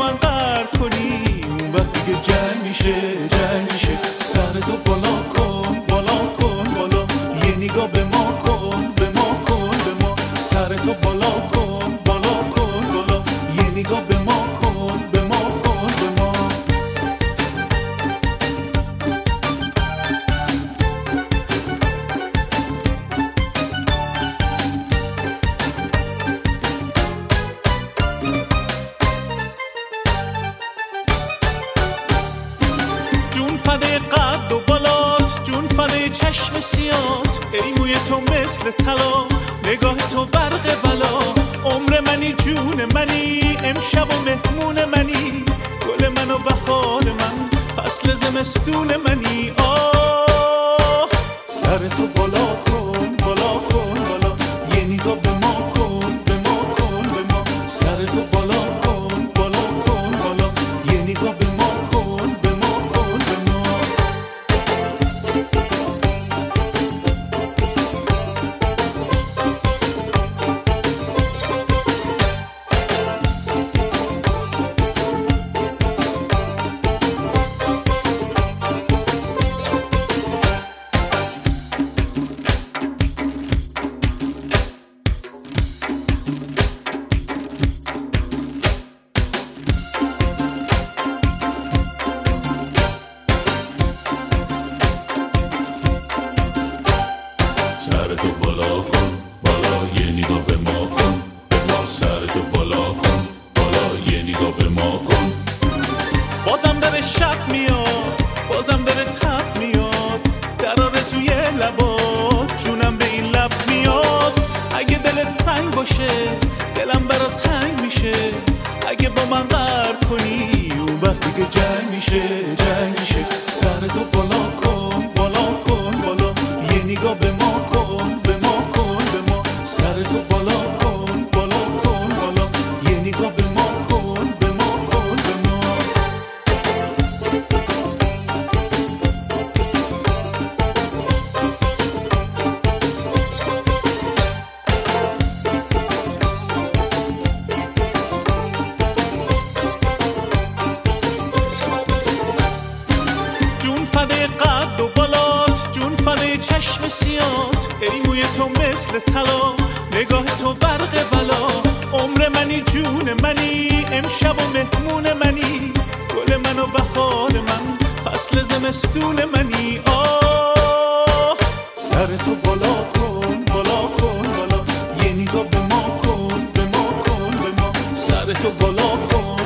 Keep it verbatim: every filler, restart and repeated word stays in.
من قهر کنی اون وقت دیگه جنگ میشه جنگ میشه. سرتو بالا کن بالا کن بالا، یه نگاه به ما کن به ما کن به ما. سرتو بالا کن بالا کن بالا، یه نگاه به ما کن به ما کن به ما. جون فدای قد و بالات، جون فدای چشم سیات، ای موی تو مثل طلا، نگاه تو برق بلا. عمر منی جون منی، امشب و مهمون منی، گل من و بهار من، فصل زمستون منی. آه سرتو بالا کن بالا کن بالا، یه نگاه به ما کن به ما کن به ما. سرتو بالا کن بالا کن بالا، یه نگاه به ما کن به ما کن به ما. سرتو بالا کن بالا، یه نگاه به ما کن به ما. سرتو بالا کن بالا، یه نگاه به ما کن. بازم داره شب میاد، بازم داره تب میاد، در آرزوی لبات جونم به این لب میاد. اگه دلت سنگ باشه دلم برات تنگ میشه، اگه با من قهر کنی اون وقت دیگه جنگ میشه جنگ میشه. سرتو بالا کن بالا کن بالا، یه نگاه به ما کن به ما کن به ما. سرتو بالا کن بالا کن بالا، یه نگاه به ما کن به ما کن به ما. جون فدای قد و بالات، جون فدای چشم سیات، ای موی تو مثل طلا، نگاه تو برق بلا. عمر منی جون منی، امشب و مهمون منی، گل من و بهار من، فصل زمستون منی. آه سرتو بالا کن بالا کن بالا، یه نگاه به ما کن به ما کن به ما. سرتو بالا کن